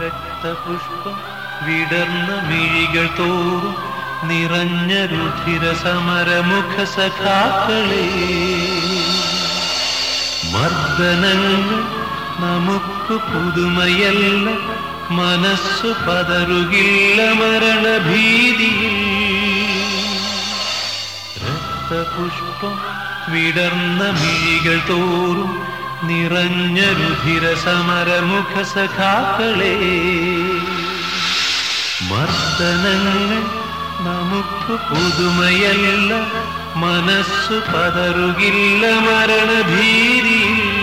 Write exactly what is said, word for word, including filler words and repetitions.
രക്തപുഷ്പം വിടർന്ന മിഴികൾ തോറും നിറഞ്ഞ രുധിര സമരമുഖ സഖാക്കളെ, മർദ്ദനങ്ങൾ നമുക്ക് പുതുമയല്ല, മനസ്സു പതറുകില്ല മരണഭീതിയിൽ. രക്തപുഷ്പം വിടർന്ന മിഴികൾ തോറും നിറഞ്ഞ രുധിര സമരമുഖ സഖാക്കളെ, മർദ്ദനങ്ങൾ നമുക്ക് പുതുമയല്ല, മനസ്സു പതറുകില്ല മരണഭീതിയിൽ.